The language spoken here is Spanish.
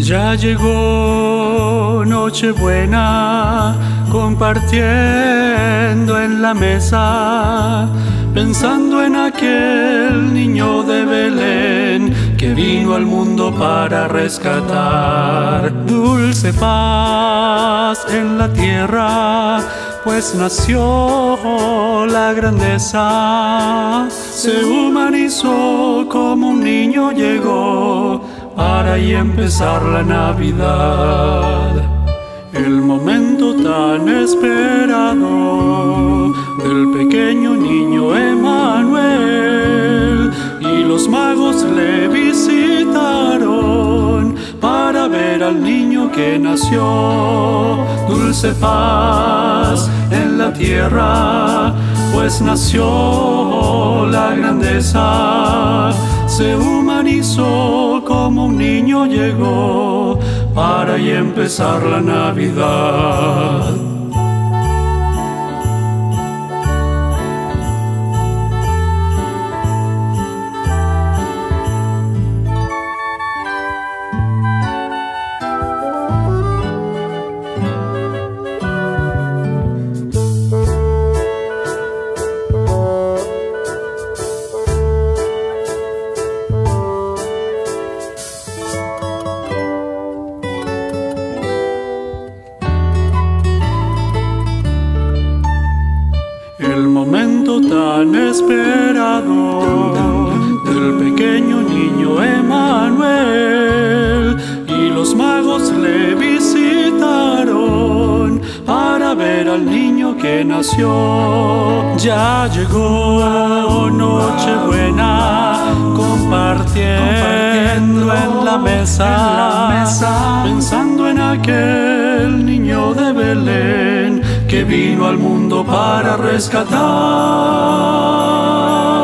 Ya llegó Nochebuena, compartiendo en la mesa, pensando en aquel niño de Belén que vino al mundo para rescatar dulce paz en la tierra, pues nació la grandeza. Se humanizó como un niño llegó para ahí empezar la Navidad. El momento tan esperado del pequeño niño Emmanuel, y los magos le visitaron para ver al niño que nació. Dulce paz en la tierra, pues nació la grandeza. Se humanizó como un niño llegó para ahí empezar la Navidad. El momento tan esperado del pequeño niño Emmanuel, y los magos le visitaron para ver al niño que nació. Ya llegó Nochebuena, compartiendo en la mesa, pensando en aquel niño de Belén que vino al mundo para rescatar.